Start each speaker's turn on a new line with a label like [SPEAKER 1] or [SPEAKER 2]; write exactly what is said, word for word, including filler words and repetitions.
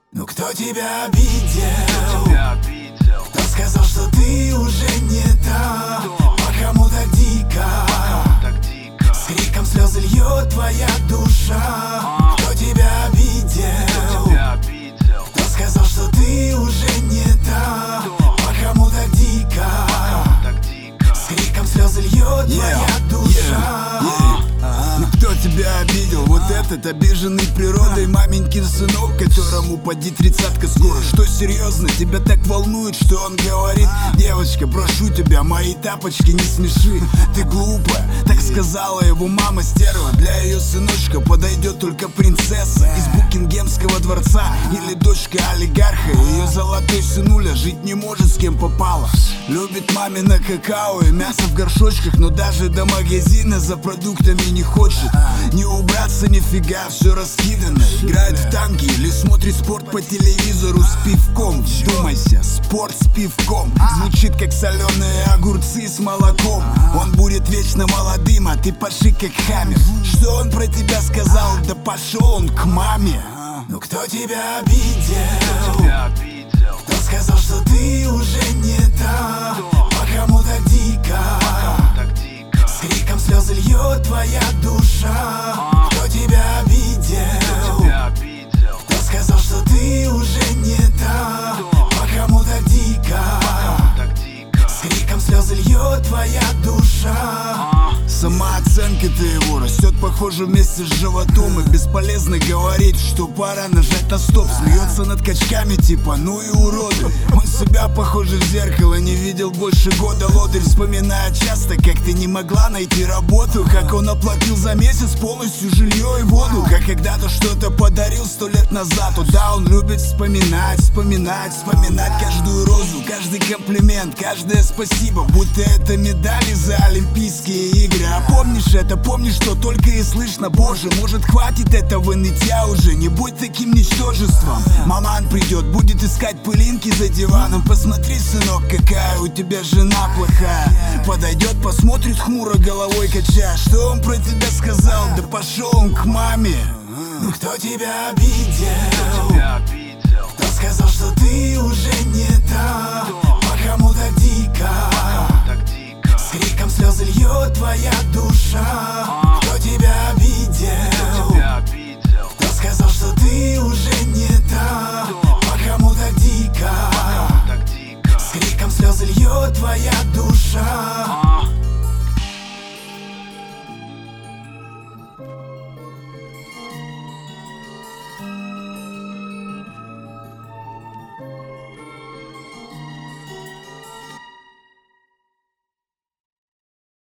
[SPEAKER 1] Ну кто тебя обидел? Кто сказал, что ты уже не та? По кому так дико? С криком слезы льет твоя душа. Кто тебя обидел? Кто сказал, что ты уже не та? По кому так дико? С криком слезы льет твоя душа.
[SPEAKER 2] Ну кто тебя обидел? Вот этот обиженный природой маменькин сынок, которому поди тридцатка скоро. Что серьезно, тебя так волнует, что он говорит: девочка, прошу тебя, мои тапочки не смеши. Ты глупая, так сказала его мама стерва. Для ее сыночка подойдет только принцесса из Букингемского дворца или дочка олигарха. Ее золотой сынуля жить не может с кем попало. Любит мамино какао и мясо в горшочках, но даже до магазина за продуктами не хочет. Не убраться нифига, все раскидано. Играет в танки или смотрит спорт по телевизору с пивком. Вдумайся, спорт с пивком звучит как соленые огурцы с молоком. Он будет вечно молодым, а ты паши как хамер. Что он про тебя сказал? Да пошел он к маме.
[SPEAKER 1] Ну кто тебя обидел? Кто сказал, что ты уже не та? По кому так дико? С криком слезы льет твоя душа. Кто тебя обидел? Кто сказал, что ты уже не та? По кому так дико? С криком слезы льет твоя душа.
[SPEAKER 2] Самооценка-то его растет, похоже, вместе с животом. И бесполезно говорить, что пора нажать на стоп. Смеется над качками типа: ну и уроды. Он себя, похоже, в зеркало не видел больше года. Лодырь вспоминает часто, как ты не могла найти работу, как он оплатил за месяц полностью жилье и воду, как когда-то что-то подарил сто лет назад. О да, он любит вспоминать, вспоминать, вспоминать каждую розу, каждый комплимент, каждое спасибо, будто это медали за Олимпийские игры. А помнишь это, помнишь, что только и слышно: боже, может хватит этого нытья уже, не будь таким ничтожеством. Маман придет, будет искать пылинки за диваном. Посмотри, сынок, какая у тебя жена плохая. Подойдет, посмотрит хмуро, головой качая. Что он про тебя сказал? Да пошел он к маме.
[SPEAKER 1] Ну кто тебя обидел? Кто сказал, что ты уже не та? По кому так дико? С криком слезы льет твоя душа. Кто тебя обидел? Кто сказал, что ты уже не та? По кому так дико? С криком слезы льет твоя душа.